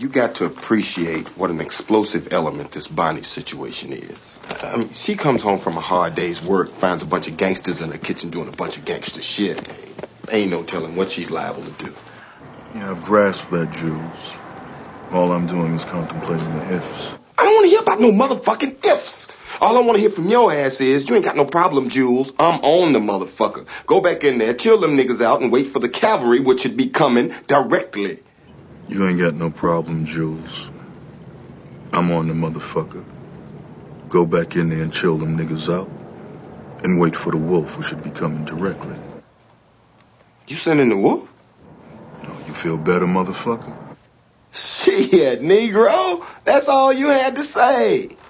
You got to appreciate what an explosive element this Bonnie situation is. I mean, she comes home from a hard day's work, finds a bunch of gangsters in her kitchen doing a bunch of gangster shit. Ain't no telling what she's liable to do. Yeah, I've grasped that, Jules. All I'm doing is contemplating the ifs. I don't want to hear about no motherfucking ifs. All I want to hear from your ass is, you ain't got no problem, Jules. I'm on the motherfucker. Go back in there, chill them niggas out, and wait for the cavalry, which should be coming directly. You ain't got no problem, Jules. I'm on the motherfucker. Go back in there and chill them niggas out, and wait for the wolf, who should be coming directly. You sending the wolf? Oh, you feel better, motherfucker? Shit, Negro. That's all you had to say.